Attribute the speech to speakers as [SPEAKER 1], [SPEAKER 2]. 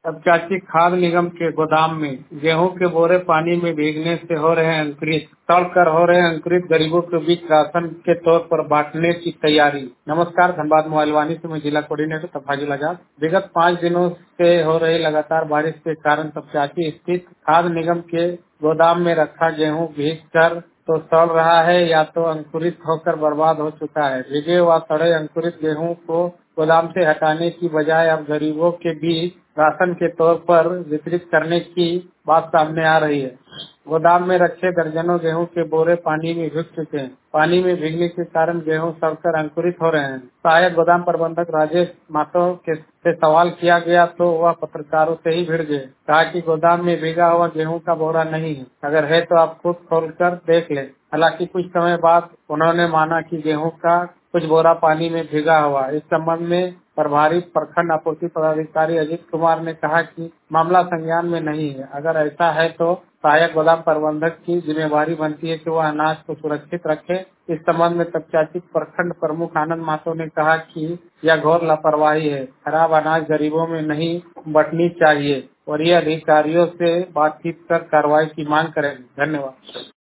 [SPEAKER 1] तपचाची खाद्य निगम के गोदाम में गेहूं के बोरे पानी में भीगने से हो रहे हैं अंकुरित, तड़कर हो रहे हैं अंकुरित। गरीबों के बीच राशन के तौर पर बांटने की तैयारी। नमस्कार, धनबाद मोबाइल वाणी से मैं जिला कोऑर्डिनेटर तफाजुल आजाद। विगत 5 दिनों से हो रही लगातार बारिश के कारण तपचाची स्थित खाद्य निगम के गोदाम में रखा गेहूं भीग कर तो सड़ रहा है या तो अंकुरित होकर बर्बाद हो चुका है। भीगे व सड़े अंकुरित गेहूं को गोदाम से हटाने की बजाय अब गरीबों के बीच राशन के तौर पर वितरित करने की बात सामने आ रही है। गोदाम में रखे दर्जनों गेहूं के बोरे पानी में भीग चुके हैं। पानी में भीगने के कारण गेहूं सड़कर अंकुरित हो रहे हैं। सहायक गोदाम प्रबंधक राजेश माथुर से सवाल किया गया तो वह पत्रकारों से ही भिड़ गए। कहा कि गोदाम में भीगा हुआ गेहूं का बोरा नहीं है, अगर है तो आप खुद खोलकर देख लें। हालांकि कुछ समय बाद उन्होंने माना कि गेहूं का कुछ बोरा पानी में भीगा हुआ। इस संबंध में प्रभारी प्रखंड आपूर्ति पदाधिकारी अजीत कुमार ने कहा कि मामला संज्ञान में नहीं है। अगर ऐसा है तो सहायक गोदाम प्रबंधक की जिम्मेवारी बनती है कि वह अनाज को सुरक्षित रखे। इस संबंध में तपचाची प्रखंड प्रमुख आनंद माथुर ने कहा कि यह घोर लापरवाही है। खराब अनाज गरीबों में नहीं बंटनी चाहिए और ये अधिकारियों से बातचीत कर कार्रवाई की मांग करेंगे। धन्यवाद।